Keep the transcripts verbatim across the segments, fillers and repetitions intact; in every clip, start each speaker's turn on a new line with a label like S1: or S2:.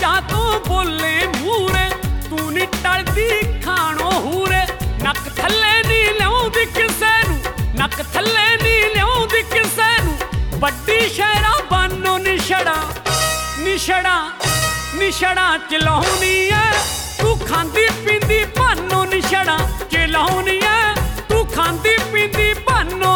S1: रिवाजां तो बोले मूरे तू नी टलदी खाणो हूरे नक थल्ले नी लिआउंदी किसे नूं नक थल्ले नी लिआउंदी किसे नूं वड्डी शहरां बानो निछड़ा निछड़ा निछड़ा चलाउणी ऐ तू खांदी पींदी भानो निछड़ा चलाउणी ऐ तू खांदी पींदी भानो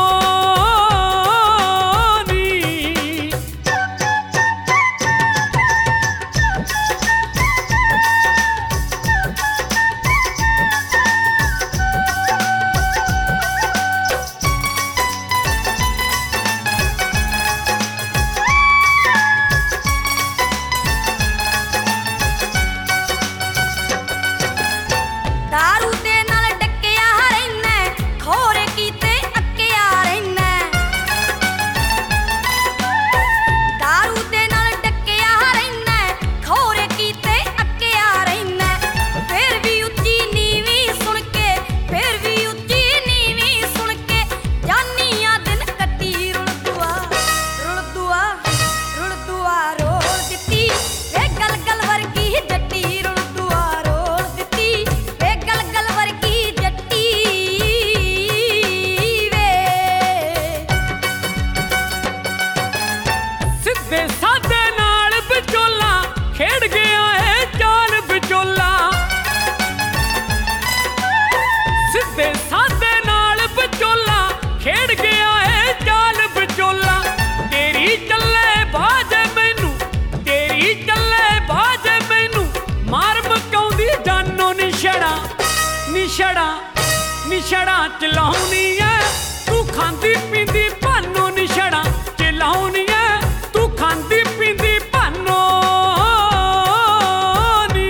S1: निछड़ा निछड़ा चलाउणी ऐ तू खांदी पींदी भानो निछड़ा चलाउणी ऐ तू खांदी पींदी भानो नी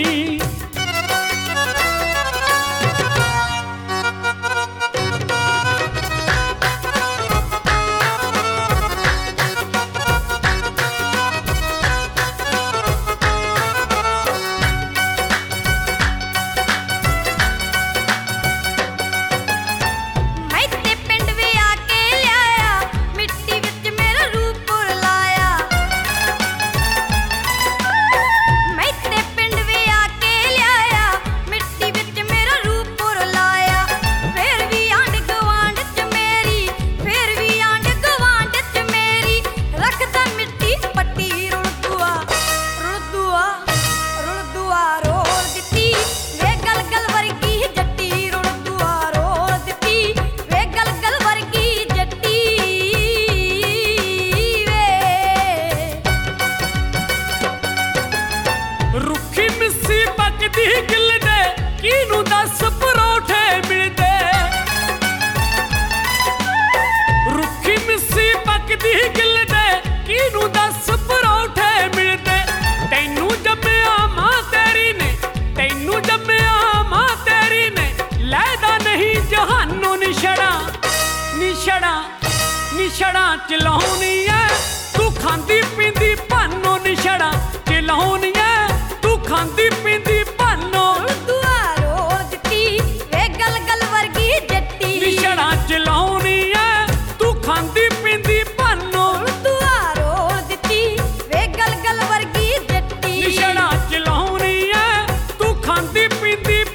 S1: निछड़ा निछड़ा चलाउणी ऐ तू खांदी पींदी भानो निछड़ा चलाउणी ऐ तू खांदी पींदी भानो
S2: दुआरो दित्ती वे गल गल वर्गी जट्टी
S1: निछड़ा चलाउणी ऐ तू खांदी पींदी भानो
S2: दुआरो दित्ती वे गल गल वर्गी जट्टी
S1: निछड़ा चलाउणी ऐ तू खांदी पींदी